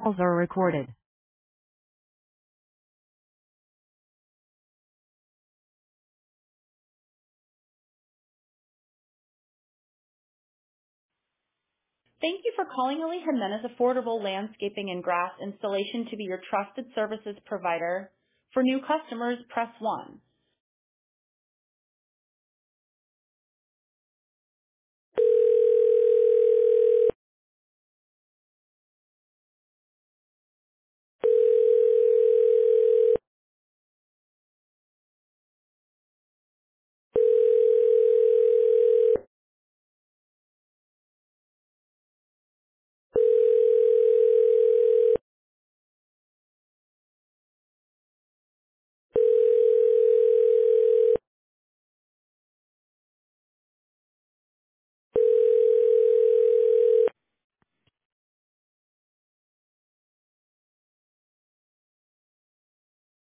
Calls are recorded. Thank you for calling Ali Jimenez Affordable Landscaping and Grass Installation to be your trusted services provider. For new customers, press 1.